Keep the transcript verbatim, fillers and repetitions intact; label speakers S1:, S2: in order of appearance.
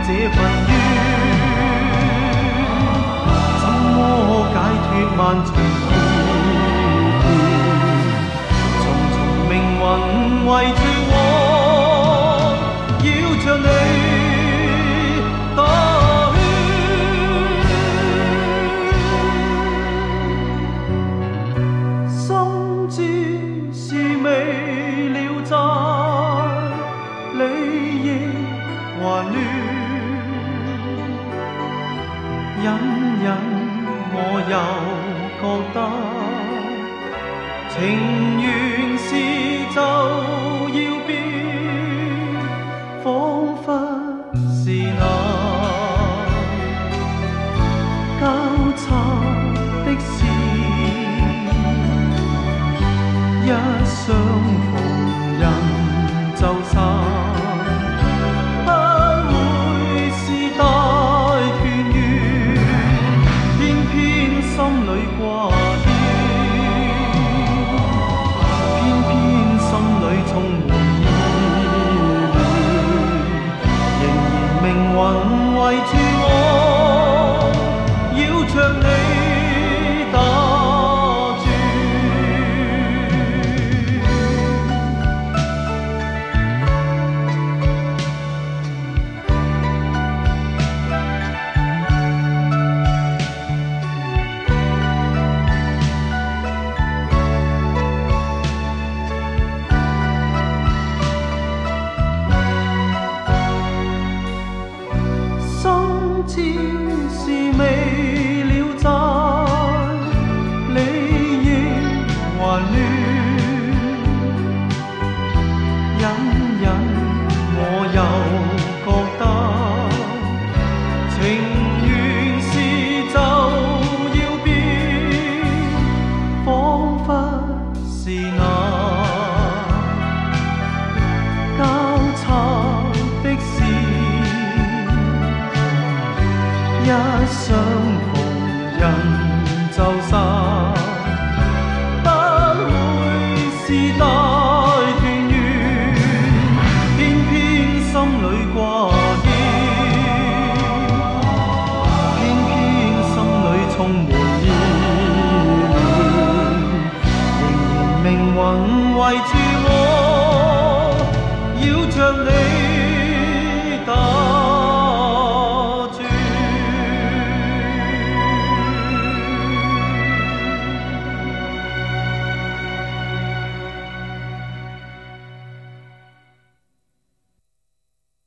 S1: 这份怨，怎么解脱漫长苦段？重重命运围住我，要着你打圈，心知是未了债，理亦还乱。隐隐我又覺得，情緣是就要變，彷彿是那交叉的線，一相逢人就散。圍住我，要着你打轉。知是未了債，理亦還亂。隱隱我又覺得，情緣是就要變，彷彿是那交叉的線。一相逢人就散，不會是大團圓，偏偏心裏掛牽，偏偏心裏充滿依戀，仍然命運圍住我，要着你。